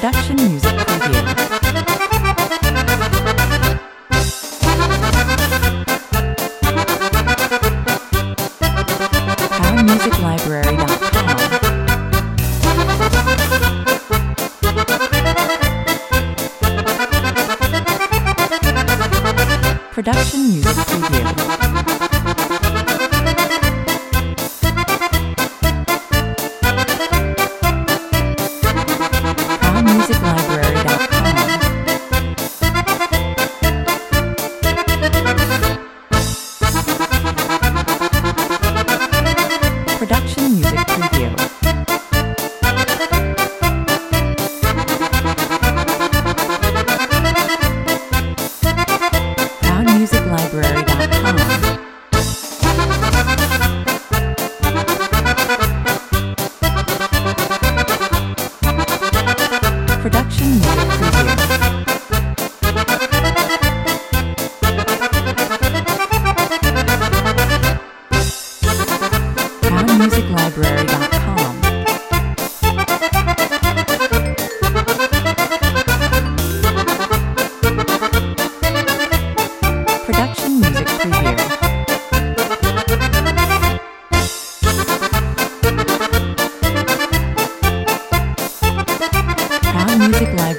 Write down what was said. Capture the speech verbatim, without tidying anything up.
Production Music Preview. Power Music Library dot com. Production Music Preview. Power Music Library dot com. Production Music Preview. Power Music Library dot com. Production Music Preview. Power Music Library dot com. Production Music Preview. Power Music Library.